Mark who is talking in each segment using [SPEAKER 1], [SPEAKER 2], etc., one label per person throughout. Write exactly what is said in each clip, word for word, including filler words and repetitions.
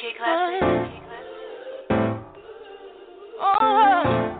[SPEAKER 1] Oh,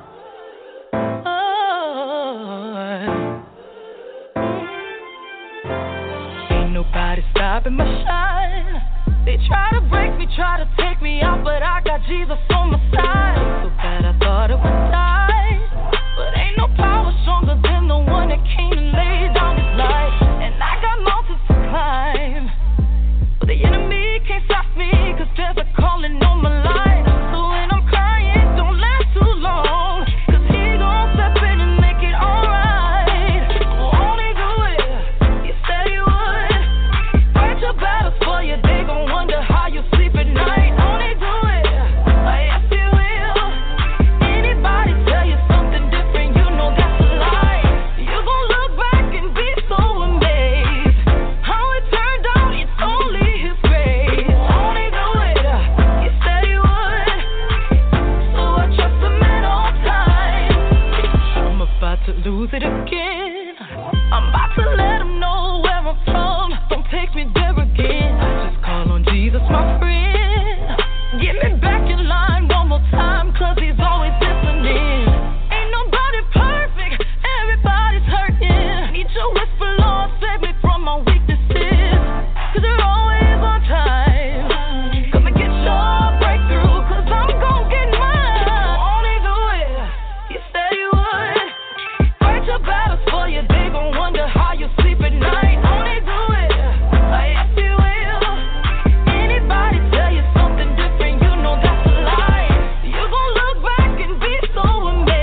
[SPEAKER 1] oh. Ain't nobody stopping my shine. They try to break me, try to take me out, but I got Jesus on my side. So bad I thought it would die, but ain't no power stronger than the one that came and laid down his life. And I got mountains to climb, but the enemy can't stop me, cause there's a calling on my life. So when I'm crying, don't last too long, cause he gon' step in and make it alright. Won't he do it? You said you would. Fight your battles for you, they gon' wonder how you sleep at night. Won't he do it? Yes, he will. Anybody tell you something different, you know that's a lie. You gon' look back and be so amazed how it turned out, it's only his grace. Won't he do it? You said he would. So I trust him at all times. I'm about to lose it again. I'm about to let him know where I'm from. Don't take me there again. I just call on Jesus, my friend. Get me back in line one more time, cause he's always listening. Ain't nobody perfect, everybody's hurting. Need your whisper, Lord, save me from my weaknesses, cause you're always on time. Come and get your breakthrough, cause I'm gon' get mine. Won't he do it? You said you would. Fight your battles for you, they gon' wonder how you sleep at night. Won't he do it? Yes, he will. Anybody tell you something different, you know that's a lie. You gon' look back and be so amazed.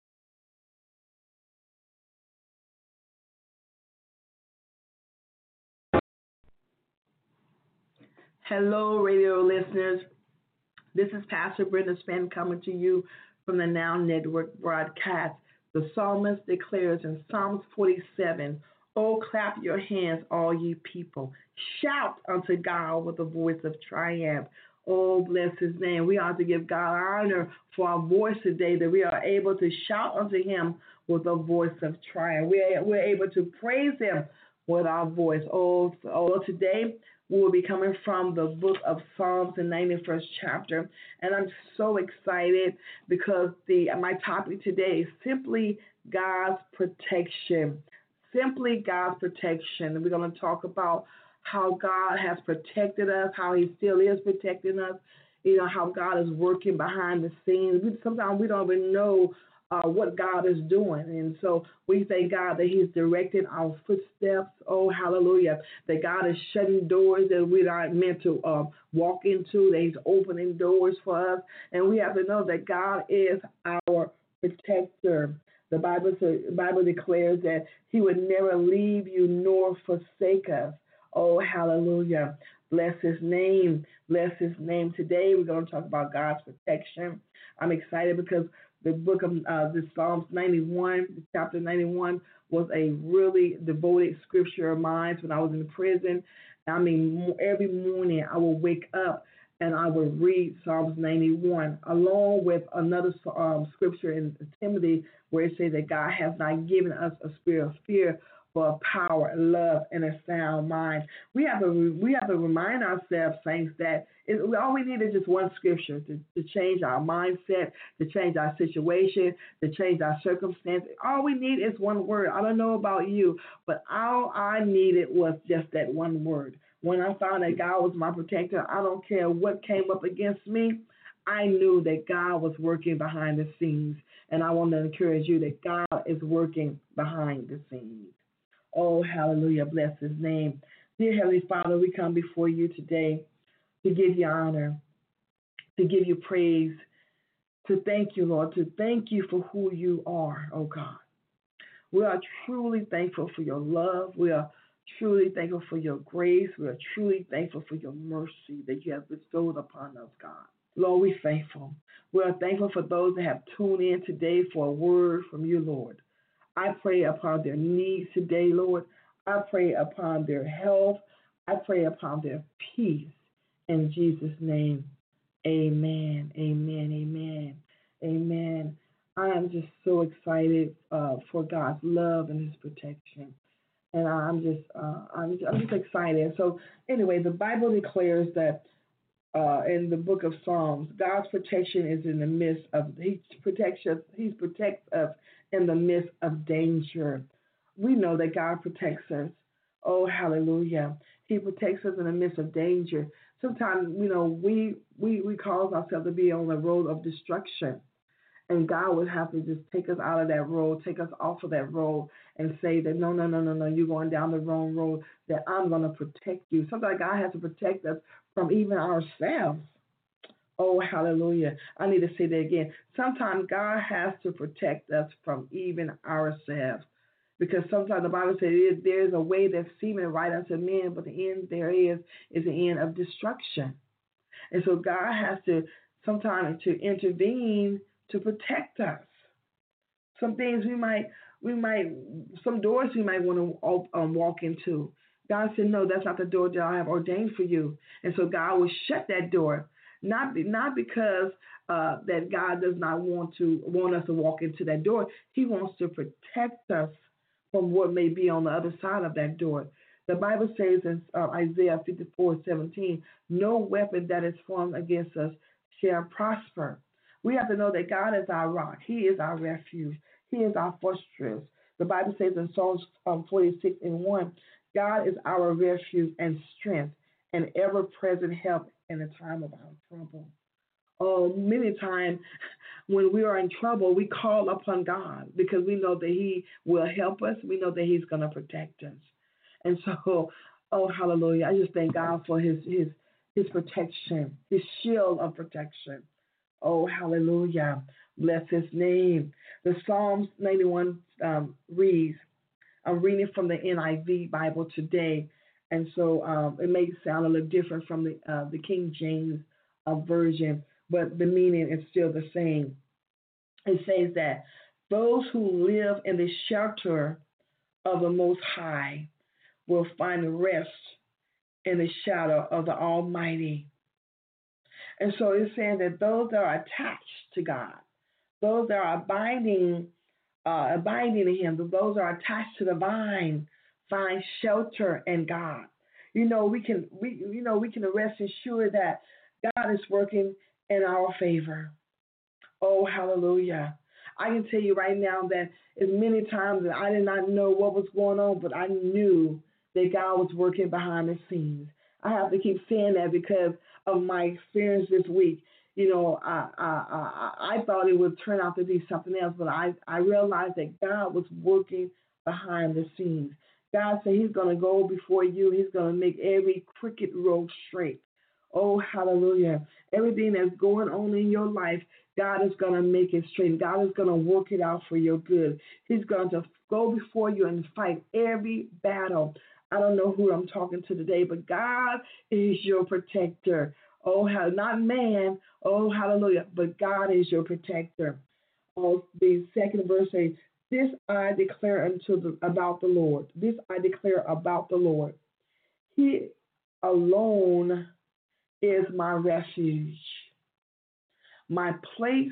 [SPEAKER 2] Hello, radio listeners. This is Pastor Brenda Spann coming to you from the Now Network broadcast. The psalmist declares in Psalms forty-seven, "Oh, clap your hands, all ye people. Shout unto God with a voice of triumph." Oh, bless his name. We ought to give God honor for our voice today, that we are able to shout unto him with a voice of triumph. We are, we're able to praise him with our voice. Oh, oh, today we will be coming from the book of Psalms, the ninety-first chapter. And I'm so excited because the my topic today is simply God's protection. Simply God's protection. And we're going to talk about how God has protected us, how he still is protecting us, you know, how God is working behind the scenes. We, sometimes we don't even know uh, what God is doing. And so we thank God that he's directing our footsteps. Oh, hallelujah. That God is shutting doors that we're not meant to uh, walk into, that he's opening doors for us. And we have to know that God is our protector. The Bible, the Bible declares that he would never leave you nor forsake us. Oh, hallelujah. Bless his name. Bless his name. Today we're going to talk about God's protection. I'm excited because the book of uh, the Psalms ninety-one, chapter ninety-one, was a really devoted scripture of mine when I was in prison. I mean, every morning I would wake up and I would read Psalms ninety-one, along with another um, scripture in Timothy where it says that God has not given us a spirit of fear, but power, love, and a sound mind. We have to we have to remind ourselves, saints, that it, all we need is just one scripture to, to change our mindset, to change our situation, to change our circumstance. All we need is one word. I don't know about you, but all I needed was just that one word. When I found that God was my protector, I don't care what came up against me, I knew that God was working behind the scenes. And I want to encourage you that God is working behind the scenes. Oh, hallelujah. Bless his name. Dear Heavenly Father, we come before you today to give you honor, to give you praise, to thank you, Lord, to thank you for who you are, oh God. We are truly thankful for your love. We are truly thankful for your grace. We are truly thankful for your mercy that you have bestowed upon us, God. Lord, we're thankful. We are thankful for those that have tuned in today for a word from you, Lord. I pray upon their needs today, Lord. I pray upon their health. I pray upon their peace. In Jesus' name, amen, amen, amen, amen. I am just so excited uh, for God's love and his protection. And I'm just, uh, I'm, I'm just excited. So anyway, the Bible declares that uh, in the book of Psalms, God's protection is in the midst of He protects us. He protects us in the midst of danger. We know that God protects us. Oh, hallelujah! He protects us in the midst of danger. Sometimes, you know, we we we cause ourselves to be on the road of destruction. And God would have to just take us out of that road, take us off of that road, and say that no, no, no, no, no, you're going down the wrong road, that I'm going to protect you. Sometimes God has to protect us from even ourselves. Oh, hallelujah. I need to say that again. Sometimes God has to protect us from even ourselves. Because sometimes the Bible says there is a way that seemeth right unto men, but the end there is is the end of destruction. And so God has to sometimes to intervene to protect us. Some things we might, we might, some doors we might want to um, walk into. God said, no, that's not the door that I have ordained for you. And so God will shut that door, not not because uh, that God does not want to want us to walk into that door. He wants to protect us from what may be on the other side of that door. The Bible says in uh, Isaiah fifty-four seventeen, no weapon that is formed against us shall prosper. We have to know that God is our rock. He is our refuge. He is our fortress. The Bible says in Psalms um, forty-six and one, God is our refuge and strength and ever-present help in the time of our trouble. Oh, many times when we are in trouble, we call upon God because we know that He will help us. We know that He's going to protect us. And so, oh, hallelujah. I just thank God for His His His protection, His shield of protection. Oh, hallelujah. Bless His name. The Psalms ninety-one um, reads, I'm reading from the N I V Bible today, and so um, it may sound a little different from the uh, the King James uh, version, but the meaning is still the same. It says that those who live in the shelter of the Most High will find rest in the shadow of the Almighty. And so it's saying that those that are attached to God, those that are abiding, uh, abiding in Him, those that are attached to the vine, find shelter in God. You know, we can, we, you know, we can rest assured that God is working in our favor. Oh, hallelujah! I can tell you right now that as many times that I did not know what was going on, but I knew that God was working behind the scenes. I have to keep saying that because of my experience this week. You know, I, I, I, I thought it would turn out to be something else, but I, I realized that God was working behind the scenes. God said He's going to go before you. He's going to make every crooked road straight. Oh, hallelujah. Everything that's going on in your life, God is going to make it straight. God is going to work it out for your good. He's going to go before you and fight every battle. I don't know who I'm talking to today, but God is your protector. Oh, not man. Oh, hallelujah. But God is your protector. Oh, the second verse says, this I declare unto the, about the Lord. This I declare about the Lord. He alone is my refuge, my place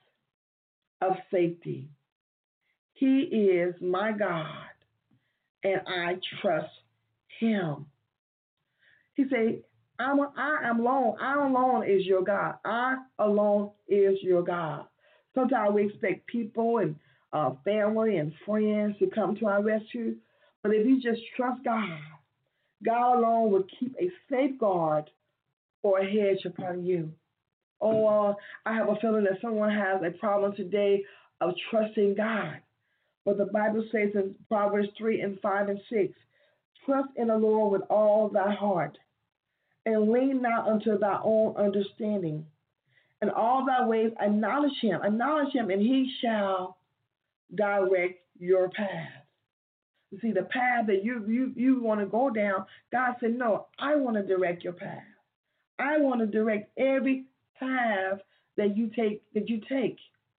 [SPEAKER 2] of safety. He is my God, and I trust Him. He said, I'm a, I am alone. I alone is your God. I alone is your God. Sometimes we expect people and uh, family and friends to come to our rescue, but if you just trust God, God alone will keep a safeguard or a hedge upon you. Oh, uh, I have a feeling that someone has a problem today of trusting God. But the Bible says in Proverbs three and five and six, trust in the Lord with all thy heart, and lean not unto thy own understanding. In all thy ways acknowledge Him. Acknowledge Him, and He shall direct your path. You see, the path that you, you, you want to go down, God said, no, I want to direct your path. I want to direct every path that you take, that you take.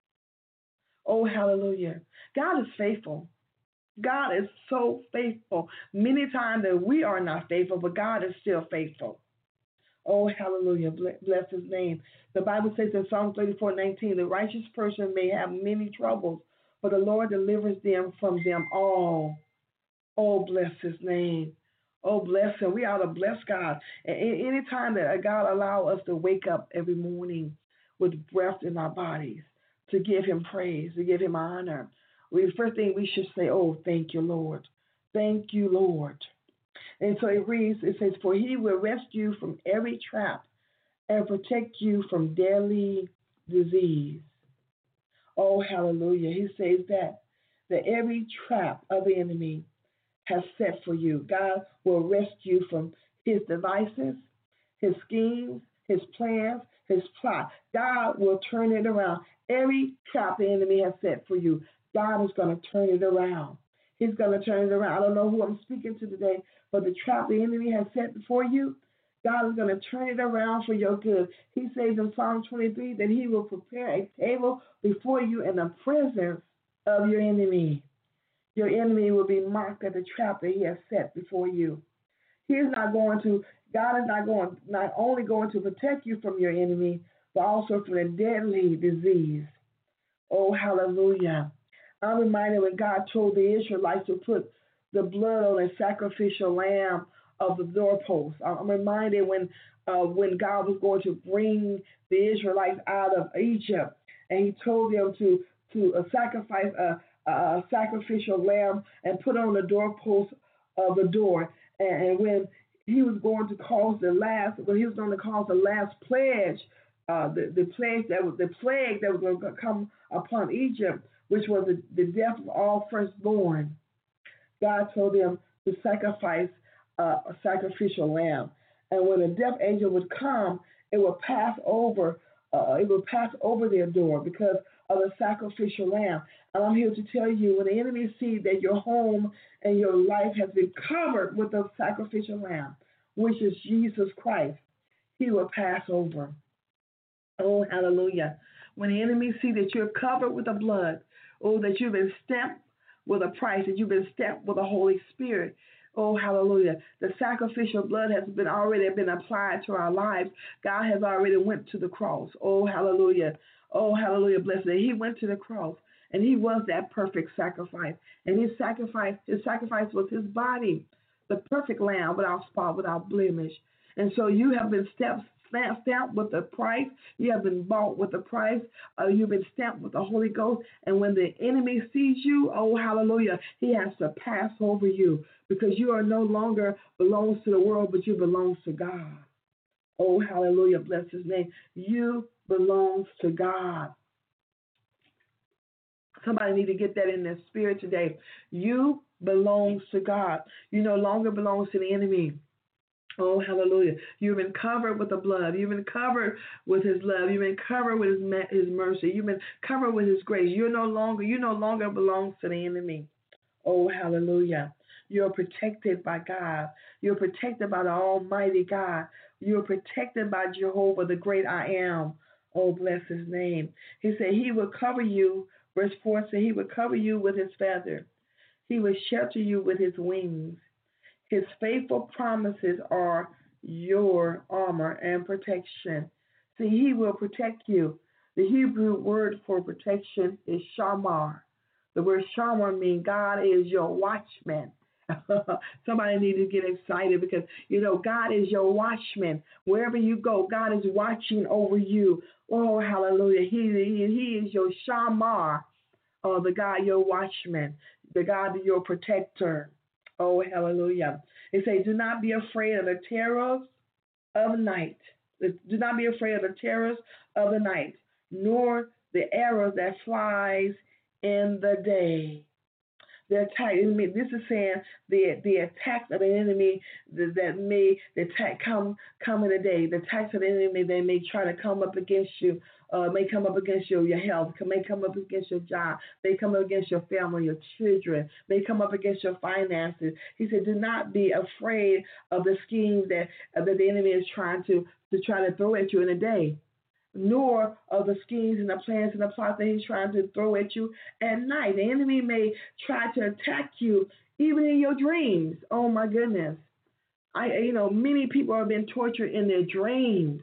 [SPEAKER 2] Oh, hallelujah. God is faithful. God is so faithful. Many times that we are not faithful, but God is still faithful. Oh, hallelujah. Bless His name. The Bible says in Psalm thirty-four nineteen, the righteous person may have many troubles, but the Lord delivers them from them all. Oh, bless His name. Oh, bless him. We ought to bless God. And any time that God allow us to wake up every morning with breath in our bodies, to give him praise, to give him honor, we first thing we should say, oh, thank you, Lord. Thank you, Lord. And so it reads, it says, for he will rescue you from every trap and protect you from deadly disease. Oh, hallelujah. He says that, that every trap of the enemy has set for you, God will rescue you from his devices, his schemes, his plans, his plot. God will turn it around. Every trap the enemy has set for you, God is going to turn it around. He's going to turn it around. I don't know who I'm speaking to today, but the trap the enemy has set before you, God is going to turn it around for your good. He says in Psalm twenty-three that he will prepare a table before you in the presence of your enemy. Your enemy will be mocked at the trap that he has set before you. He is not going to, God is not going, not only going to protect you from your enemy, but also from the deadly disease. Oh, hallelujah. I'm reminded when God told the Israelites to put the blood on a sacrificial lamb of the doorpost. I'm reminded when uh, when God was going to bring the Israelites out of Egypt, and he told them to, to uh, sacrifice a a sacrificial lamb and put on the doorpost of the door. And, and when he was going to cause the last, when he was going to cause the last pledge, uh, the, the plague that was the plague that was going to come upon Egypt, which was the, the death of all firstborn, God told them to sacrifice uh, a sacrificial lamb. And when the death angel would come, it would pass over, uh, it would pass over their door because of the sacrificial lamb. And I'm here to tell you, when the enemy sees that your home and your life has been covered with the sacrificial lamb, which is Jesus Christ, he will pass over. Oh, hallelujah. When the enemy sees that you're covered with the blood, oh, that you've been stamped with a price, that you've been stamped with the Holy Spirit, oh, hallelujah. The sacrificial blood has been already been applied to our lives. God has already went to the cross. Oh, hallelujah. Oh, hallelujah, blessed. He went to the cross, and he was that perfect sacrifice. And his sacrifice, his sacrifice was his body, the perfect lamb without spot, without blemish. And so you have been stamped, stamped with the price. You have been bought with the price. Uh, you've been stamped with the Holy Ghost. And when the enemy sees you, oh, hallelujah, he has to pass over you because you are no longer belongs to the world, but you belong to God. Oh, hallelujah, bless his name. You belongs to God. Somebody need to get that in their spirit today. You belongs to God. You no longer belongs to the enemy. Oh, hallelujah. You've been covered with the blood. You've been covered with his love. You've been covered with his, his mercy. You've been covered with his grace. You're no longer, you no longer belongs to the enemy. Oh, hallelujah. You're protected by God. You're protected by the Almighty God. You're protected by Jehovah, the great I am. Oh, bless his name. He said he will cover you. Verse four said he will cover you with his feather. He will shelter you with his wings. His faithful promises are your armor and protection. See, he will protect you. The Hebrew word for protection is shamar. The word shamar means God is your watchman. Somebody needs to get excited because, you know, God is your watchman. Wherever you go, God is watching over you. Oh, hallelujah. He, he, he is your shamar, oh, the God, your watchman, the God, your protector. Oh, hallelujah. It says, do not be afraid of the terrors of night. Do not be afraid of the terrors of the night, nor the arrows that flies in the day. The attack, this is saying the the attacks of the enemy that may the attack come come in the day. The attacks of the enemy they may try to come up against you, uh, may come up against you, your health, may come up against your job, may come up against your family, your children, may come up against your finances. He said, do not be afraid of the schemes that uh, that the enemy is trying to to try to throw at you in a day, nor of the schemes and the plans and the plots that he's trying to throw at you at night. The enemy may try to attack you even in your dreams. Oh, my goodness. I, you know, many people have been tortured in their dreams,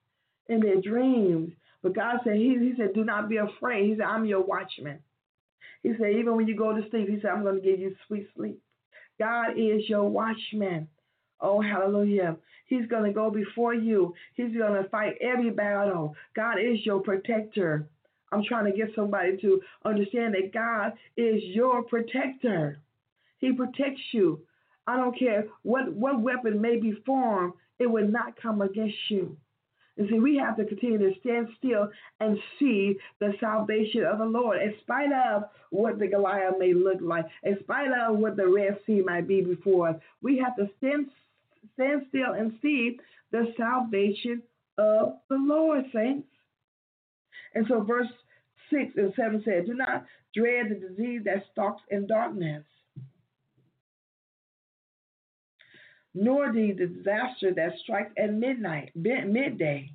[SPEAKER 2] in their dreams. But God said, he, he said, do not be afraid. He said, I'm your watchman. He said, even when you go to sleep, he said, I'm going to give you sweet sleep. God is your watchman. Oh, hallelujah. He's going to go before you. He's going to fight every battle. God is your protector. I'm trying to get somebody to understand that God is your protector. He protects you. I don't care what, what weapon may be formed, it will not come against you. And see, we have to continue to stand still and see the salvation of the Lord, in spite of what the Goliath may look like, in spite of what the Red Sea might be before us. We have to stand, stand still and see the salvation of the Lord, saints. And so verse six and seven says, do not dread the disease that stalks in darkness, nor the disaster that strikes at midnight, midday.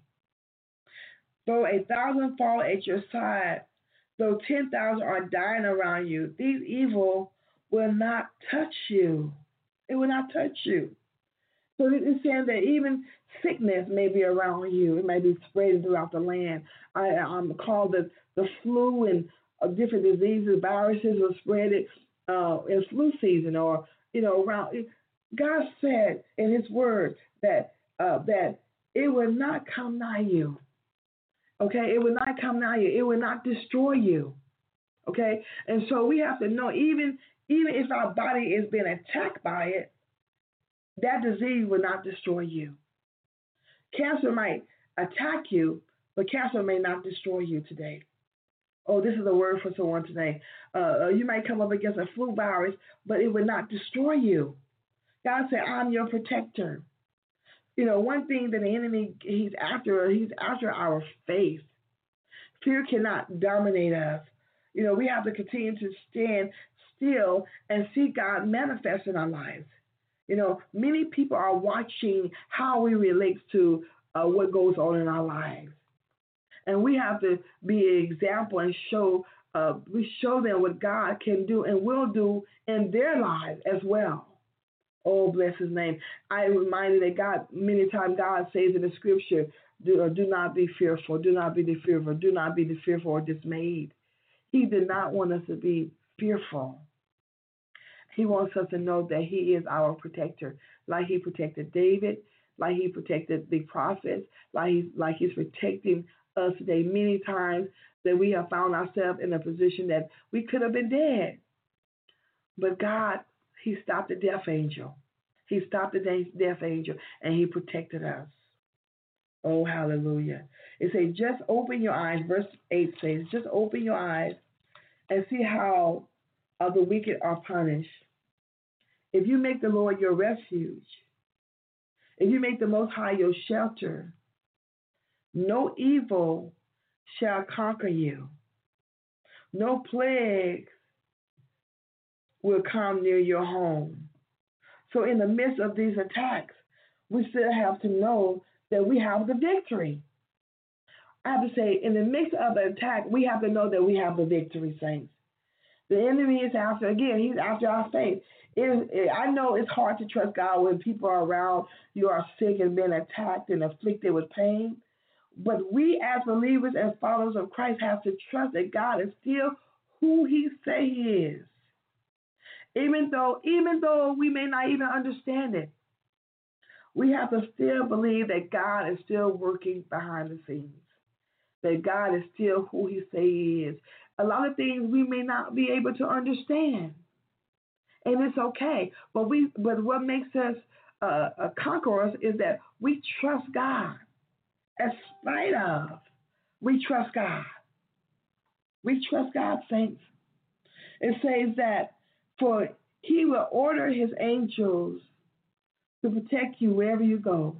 [SPEAKER 2] Though a thousand fall at your side, though ten thousand are dying around you, these evil will not touch you. It will not touch you. So it's saying that even sickness may be around you. It may be spreading throughout the land. I, I'm called the, the flu and uh, different diseases, viruses will spread it uh, in flu season or, you know, around. God said in his word that uh, that it will not come nigh you. Okay, it will not come nigh you. It will not destroy you. Okay, and so we have to know, even even if our body is being attacked by it, that disease will not destroy you. Cancer might attack you, but cancer may not destroy you today. Oh, this is a word for someone today. Uh, you might come up against a flu virus, but it will not destroy you. God said, I'm your protector. You know, one thing that the enemy, he's after, he's after our faith. Fear cannot dominate us. You know, we have to continue to stand still and see God manifest in our lives. You know, many people are watching how we relate to uh, what goes on in our lives. And we have to be an example and show, uh, we show them what God can do and will do in their lives as well. Oh, bless his name. I am reminded that God, many times God says in the scripture, do, do not be fearful, do not be fearful, do not be fearful or dismayed. He did not want us to be fearful. He wants us to know that he is our protector, like he protected David, like he protected the prophets, like he's, like he's protecting us today. Many times that we have found ourselves in a position that we could have been dead. But God, he stopped the death angel. He stopped the death angel, and he protected us. Oh, hallelujah. It says, just open your eyes. Verse eight says, just open your eyes and see how uh, the wicked are punished. If you make the Lord your refuge, if you make the Most High your shelter, no evil shall conquer you. No plague will come near your home. So in the midst of these attacks, we still have to know that we have the victory. I have to say, in the midst of the attack, we have to know that we have the victory, saints. The enemy is after, again, he's after our faith. It, it, I know it's hard to trust God when people are around, you are sick and being attacked and afflicted with pain. But we as believers and followers of Christ have to trust that God is still who he say he is. Even though, even though we may not even understand it, we have to still believe that God is still working behind the scenes, that God is still who he say he is. A lot of things we may not be able to understand, and it's okay. But we, but what makes us uh, uh, conquerors is that we trust God. In spite of, we trust God. We trust God, saints. It says that for he will order his angels to protect you wherever you go.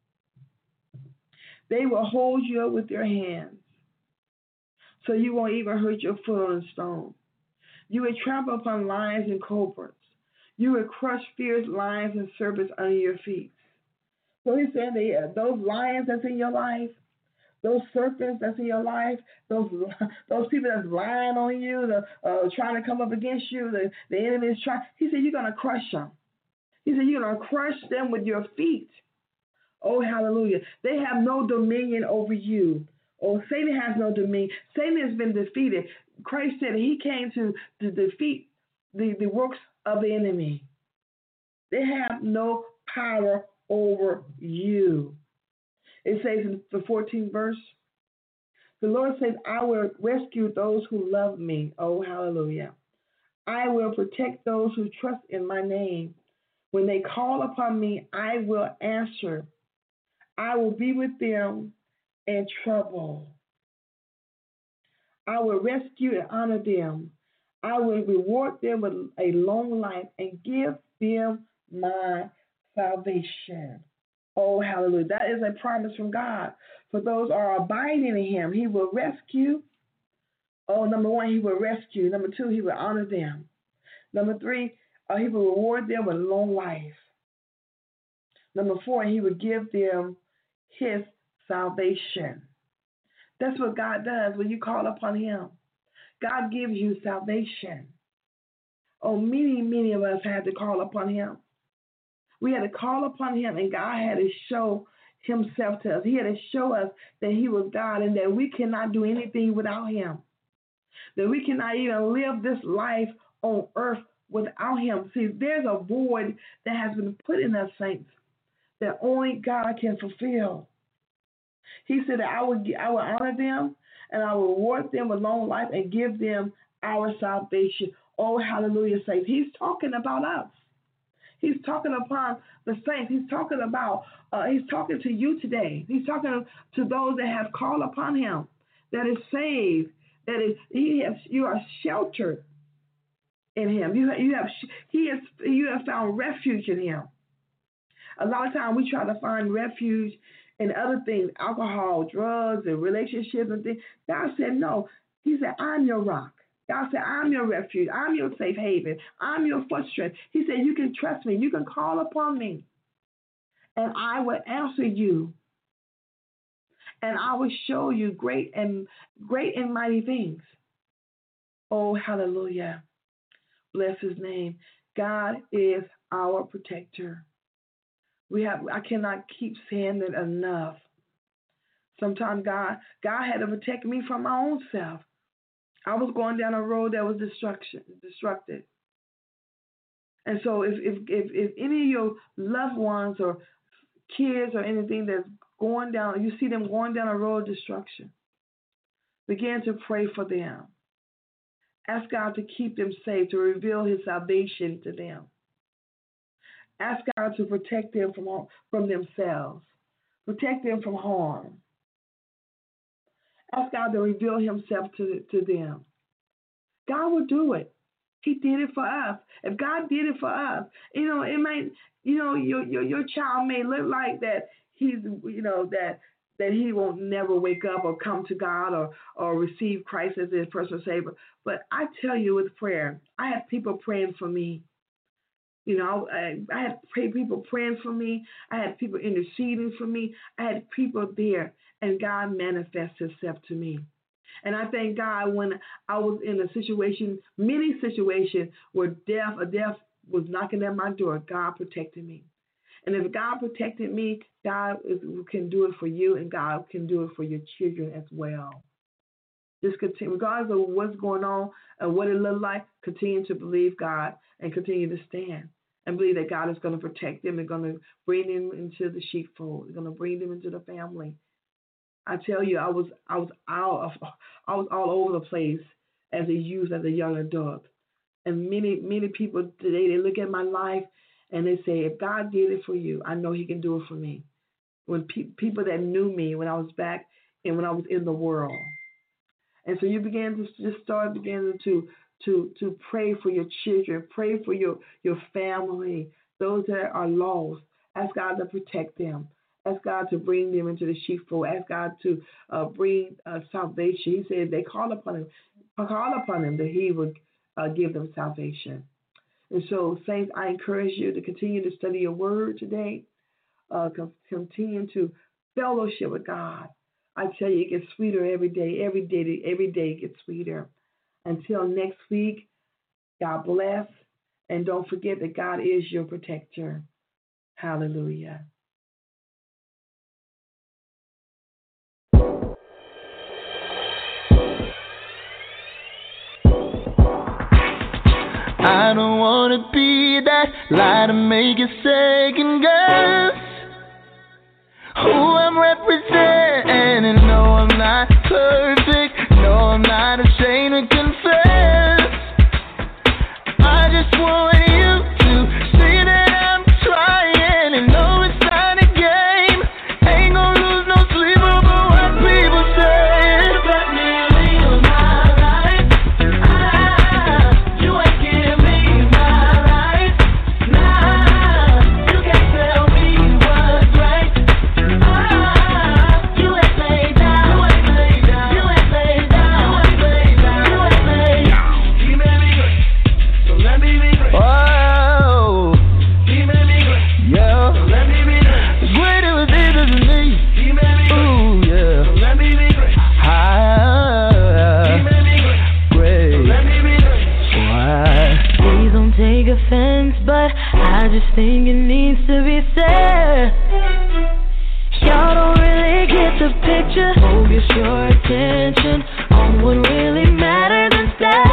[SPEAKER 2] They will hold you up with their hands, so you won't even hurt your foot on a stone. You will trample upon lions and cobras. You will crush fierce lions and serpents under your feet. So he's saying that those lions that's in your life, those serpents that's in your life, those those people that's lying on you, the, uh, trying to come up against you, the, the enemy is trying. He said, you're going to crush them. He said, you're going to crush them with your feet. Oh, hallelujah. They have no dominion over you. Oh, Satan has no dominion. Satan has been defeated. Christ said he came to, to defeat the, the works of the enemy. They have no power over you. It says in the fourteenth verse, the Lord says, I will rescue those who love me. Oh, hallelujah. I will protect those who trust in my name. When they call upon me, I will answer. I will be with them in trouble. I will rescue and honor them. I will reward them with a long life and give them my salvation. Oh, hallelujah. That is a promise from God. For those who are abiding in him, he will rescue. Oh, number one, he will rescue. Number two, he will honor them. Number three, uh, he will reward them with long life. Number four, he will give them his salvation. That's what God does when you call upon him. God gives you salvation. Oh, many, many of us had to call upon him. We had to call upon him, and God had to show himself to us. He had to show us that he was God and that we cannot do anything without him, that we cannot even live this life on earth without him. See, there's a void that has been put in us, saints, that only God can fulfill. He said that I will, I will honor them and I will reward them with long life and give them our salvation. Oh, hallelujah, saints. He's talking about us. He's talking upon the saints. He's talking about, uh, he's talking to you today. He's talking to those that have called upon him, that is saved, that is, he has, you are sheltered in him. You, you have, he has, you have found refuge in him. A lot of times we try to find refuge in other things, alcohol, drugs, and relationships and things. God said, no. He said, I'm your rock. God said, I'm your refuge. I'm your safe haven. I'm your foot strength. He said, you can trust me. You can call upon me, and I will answer you, and I will show you great and great and mighty things. Oh, hallelujah. Bless his name. God is our protector. We have. I cannot keep saying it enough. Sometimes God, God had to protect me from my own self. I was going down a road that was destruction, destructive. And so if, if, if, if any of your loved ones or kids or anything that's going down, you see them going down a road of destruction, begin to pray for them. Ask God to keep them safe, to reveal his salvation to them. Ask God to protect them from, from themselves, protect them from harm. Ask God to reveal himself to, to them. God will do it. He did it for us. If God did it for us, you know, it might, you know, your your, your child may look like that he's, you know, that that he won't never wake up or come to God or, or receive Christ as his personal Savior. But I tell you, with prayer, I have people praying for me. You know, I, I had people praying for me. I had people interceding for me. I had people there, and God manifests himself to me. And I thank God when I was in a situation, many situations where death, a death was knocking at my door, God protected me. And if God protected me, God is, can do it for you, and God can do it for your children as well. Just continue, regardless of what's going on and what it looks like, continue to believe God and continue to stand and believe that God is going to protect them and going to bring them into the sheepfold. He's going to bring them into the family. I tell you, I was I was out of, I was all over the place as a youth, as a young adult, and many many people today, they look at my life and they say, if God did it for you, I know He can do it for me. When pe- people that knew me when I was back and when I was in the world, and so you began to just start beginning to to to pray for your children, pray for your your family, those that are lost. Ask God to protect them. Ask God to bring them into the sheepfold. Ask God to uh, bring uh, salvation. He said they call upon Him, call upon Him that He would uh, give them salvation. And so, saints, I encourage you to continue to study your word today. Uh, continue to fellowship with God. I tell you, it gets sweeter every day. Every day, every day it gets sweeter. Until next week, God bless. And don't forget that God is your protector. Hallelujah.
[SPEAKER 3] I don't wanna be that lie to make you second guess who I'm representing. No, I'm not perfect. No, I'm not ashamed to confess. I just want you to see that I'm trying and know it's not a game. Ain't gonna lose no sleep over what people say. Let me live my life. Ah, you ain't give me my right. Nah, you can't tell me what's right. Ah, you ain't laid down. You ain't laid down. You ain't laid down. You ain't laid down. You ain't laid down. He made me great, so let me be great. Oh, he made me great, yeah. So let me be great. Great it was easy to me. He made me great. Ooh, yeah. So let me be great. Ah, he made me great. Great. So let me be great. Why?
[SPEAKER 1] Please don't take offense, but I just think it needs to be said. Y'all don't really get the picture. Focus your attention on what really matters instead.